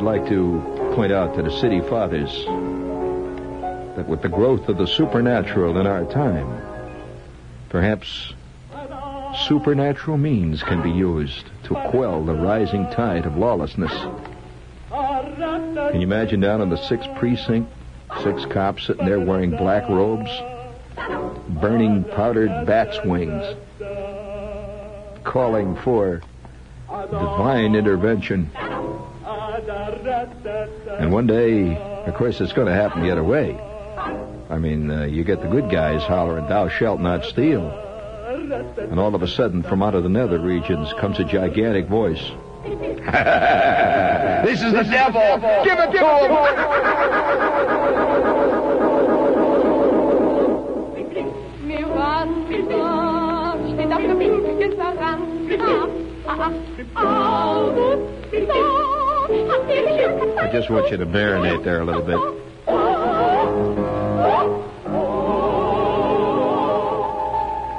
I'd like to point out to the city fathers that with the growth of the supernatural in our time, perhaps supernatural means can be used to quell the rising tide of lawlessness. Can you imagine down in the 6th precinct, 6 cops sitting there wearing black robes, burning powdered bats' wings, calling for divine intervention? And one day, of course, it's going to happen the other way. I mean, you get the good guys hollering, "Thou shalt not steal." And all of a sudden, from out of the nether regions comes a gigantic voice. "This is the devil! Give it to him!" I just want you to marinate there a little bit.